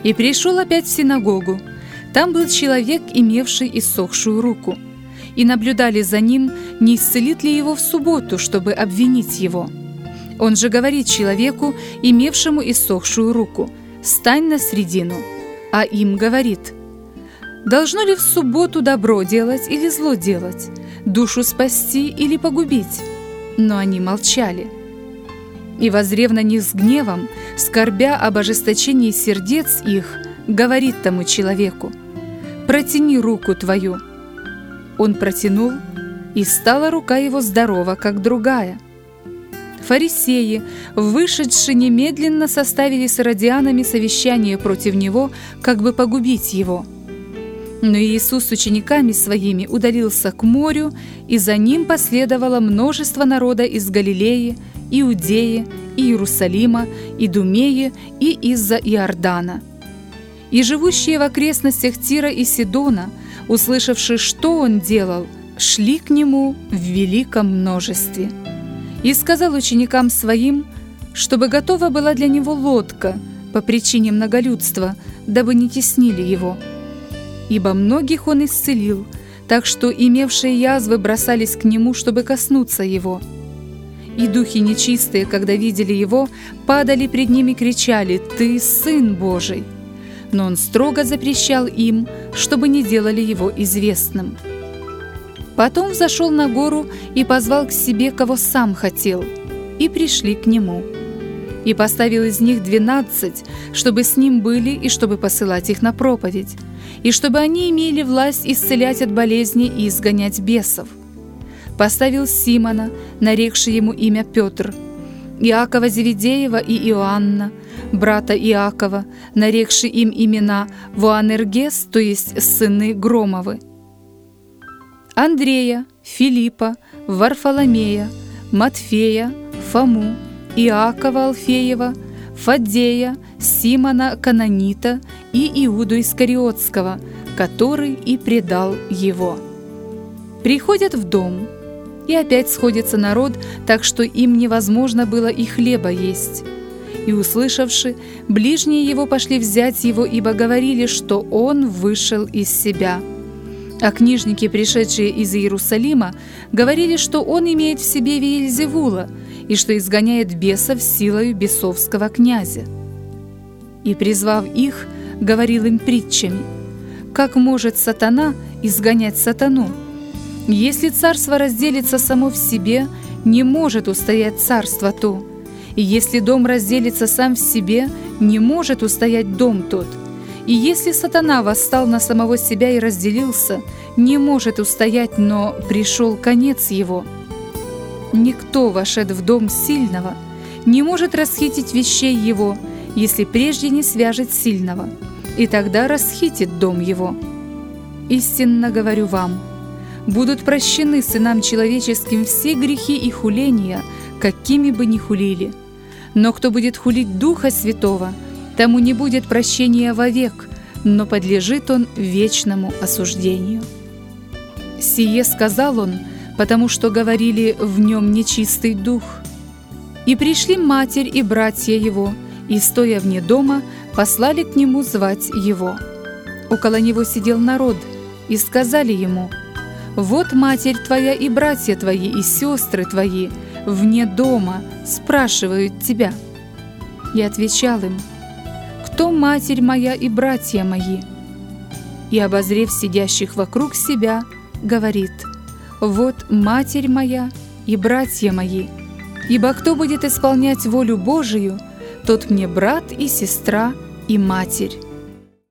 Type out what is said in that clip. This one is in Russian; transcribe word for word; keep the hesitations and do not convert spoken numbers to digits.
И пришел опять в синагогу. Там был человек, имевший иссохшую руку. И наблюдали за ним, не исцелит ли его в субботу, чтобы обвинить его. Он же говорит человеку, имевшему иссохшую руку: «Стань на средину». А им говорит: «Должно ли в субботу добро делать или зло делать, душу спасти или погубить?» Но они молчали. И, воззрев на них с гневом, скорбя об ожесточении сердец их, говорит тому человеку: «Протяни руку твою». Он протянул, и стала рука его здорова, как другая. Фарисеи, вышедшие немедленно, составили с иродианами совещание против него, как бы погубить его. Но Иисус с учениками своими удалился к морю, и за ним последовало множество народа из Галилеи, Иудеи, и Иерусалима, Идумеи и из-за Иордана. И живущие в окрестностях Тира и Сидона, услышавши, что он делал, шли к нему в великом множестве. И сказал ученикам своим, чтобы готова была для него лодка по причине многолюдства, дабы не теснили его. Ибо многих он исцелил, так что имевшие язвы бросались к нему, чтобы коснуться его. И духи нечистые, когда видели его, падали пред ним и кричали: «Ты Сын Божий!» Но он строго запрещал им, чтобы не делали его известным. Потом взошел на гору и позвал к себе, кого сам хотел, и пришли к нему. И поставил из них двенадцать, чтобы с ним были и чтобы посылать их на проповедь, и чтобы они имели власть исцелять от болезней и изгонять бесов. Поставил Симона, нарекший ему имя Петр, Иакова Зеведеева и Иоанна, брата Иакова, нарекший им имена Воанергес, то есть сыны Громовы, Андрея, Филиппа, Варфоломея, Матфея, Фому, Иакова Алфеева, Фаддея, Симона Кананита и Иуду Искариотского, который и предал его. Приходят в дом, и опять сходится народ, так что им невозможно было и хлеба есть. И, услышавши, ближние его пошли взять его, ибо говорили, что он вышел из себя. А книжники, пришедшие из Иерусалима, говорили, что он имеет в себе Веельзевула и что изгоняет бесов силою бесовского князя. И, призвав их, говорил им притчами: «Как может сатана изгонять сатану? Если царство разделится само в себе, не может устоять царство то. И если дом разделится сам в себе, не может устоять дом тот. И если сатана восстал на самого себя и разделился, не может устоять, но пришел конец его. Никто, вошед в дом сильного, не может расхитить вещей его, если прежде не свяжет сильного, и тогда расхитит дом его. Истинно говорю вам, будут прощены сынам человеческим все грехи и хуления, какими бы ни хулили. Но кто будет хулить Духа Святого, тому не будет прощения вовек, но подлежит он вечному осуждению». Сие сказал он, потому что говорили в нем нечистый дух. И пришли матерь и братья его, и, стоя вне дома, послали к нему звать его. Около него сидел народ, и сказали ему: «Вот матерь твоя и братья твои и сестры твои вне дома спрашивают тебя». И отвечал им: «Кто матерь моя и братья мои?» И, обозрев сидящих вокруг себя, говорит: «Вот матерь моя и братья мои. Ибо кто будет исполнять волю Божию, тот мне брат и сестра и матерь».